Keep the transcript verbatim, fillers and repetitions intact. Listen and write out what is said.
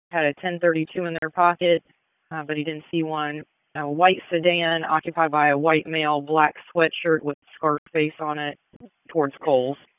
had a ten thirty-two in their pocket, uh, but he didn't see one. A white sedan occupied by a white male, black sweatshirt with Scarface on it towards Kohl's.